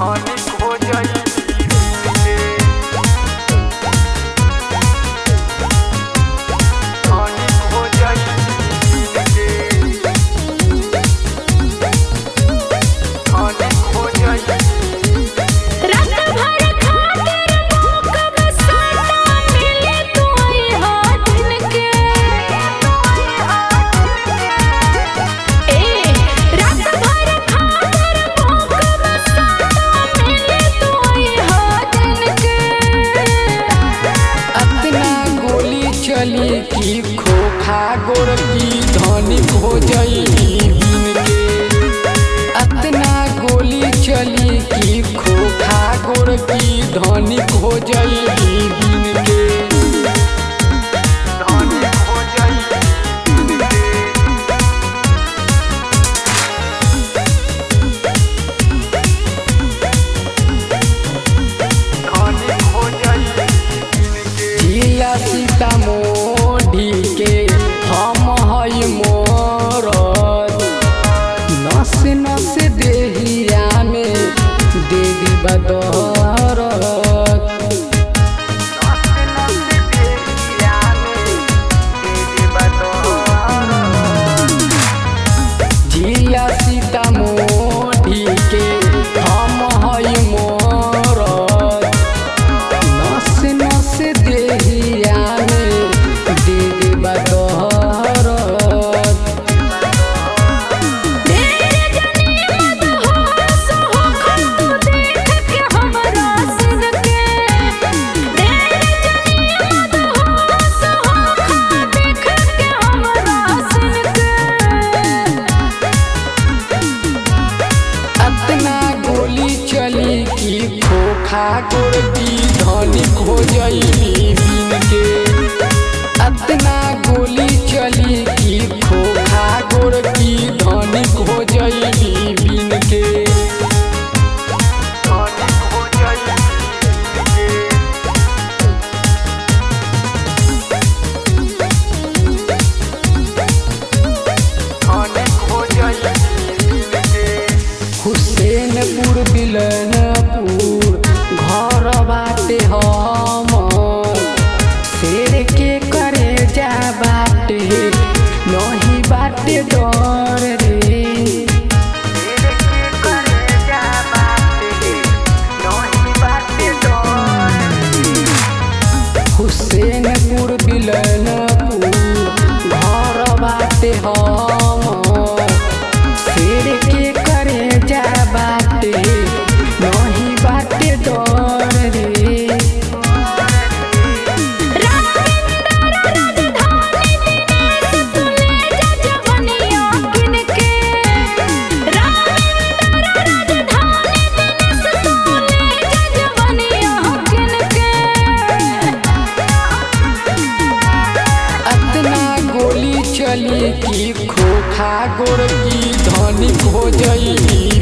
धनिक हो जाई चली की खोखा गोरकी धनिक हो जाई बिन के। अतना गोली चली की खोखा गोरकी धनिक हो जाई बिन के। धनिक हो जाई बिन के। धनिक हो जाई बिन के। जिला सीतामढ़ी के हम हई मोरद नस नस देहिया में देवी बदरद। जिला सीतामढ़ी के हम हई मोरद नस नस देहिया में देवी बदरद। अतना गोली चली की खोखा गोरकी धनिक हो जाई बिन के। अतना गोली चली की खोखा गोरकी धनिक हो जाई बिन के। धनिक हो जाई बिन के। धनिक हो जाई बिन के। हुसैनपुर बिलनपुर घर बाटे हमर शेर के करे जा बाटे नहीं बाटे डर रे। हुसैनपुर बिलनपुर घर बाटे हमर शेर के करे जा बाटे नहीं बाटे डर रे। अतना गोली चली की खोखा गोरकी धनिक हो जाई।